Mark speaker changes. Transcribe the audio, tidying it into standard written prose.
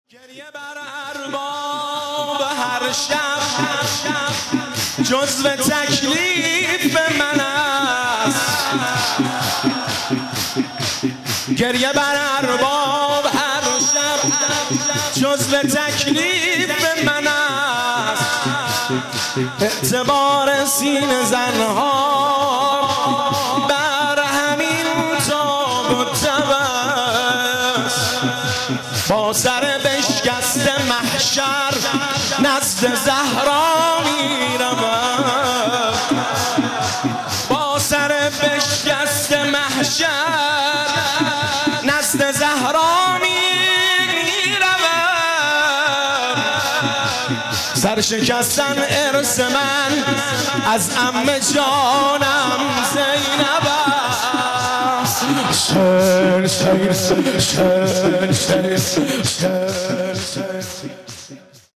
Speaker 1: گریه بر ارباب هر شب جزو تکلیف من است. گریه بر ارباب هر شب جزو تکلیف من است. اعتبار سینه زنها بر همین تاب و تب است. با سر بشکست محشر نزد زهرا میروم. با سر بشکست محشر نزد زهرا میروم. سر شکستن ارث من از عمه جانم زینب است. شن شن شن شن شن شن